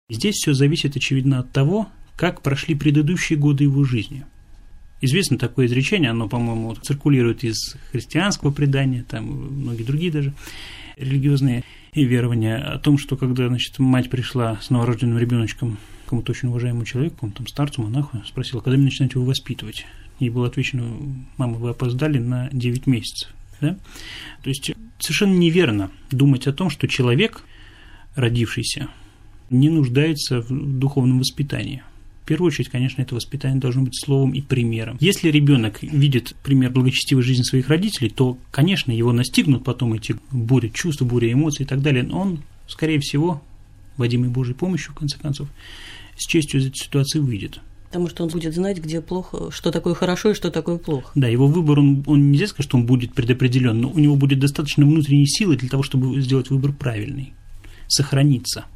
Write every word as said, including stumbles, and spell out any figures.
Здесь все зависит, очевидно, от того, как прошли предыдущие годы его жизни. Известно такое изречение, оно, по-моему, циркулирует из христианского предания, там многие другие даже религиозные верования, о том, что когда, значит, мать пришла с новорожденным ребеночком к кому-то очень уважаемому человеку, там, старцу, монаху, спросила, когда мне начинаете его воспитывать? Ей было отвечено: мама, вы опоздали на девять месяцев. Да? То есть совершенно неверно думать о том, что человек, родившийся, не нуждается в духовном воспитании. В первую очередь, конечно, это воспитание должно быть словом и примером. Если ребенок видит пример благочестивой жизни своих родителей, то, конечно, его настигнут потом эти буря чувств, буря эмоций и так далее, но он, скорее всего, водимый Божьей помощью, в конце концов, с честью из этой ситуации выйдет. Потому что он будет знать, где плохо, что такое хорошо и что такое плохо. Да, его выбор, он, он нельзя сказать, что он будет предопределен, но у него будет достаточно внутренней силы для того, чтобы сделать выбор правильный, сохраниться.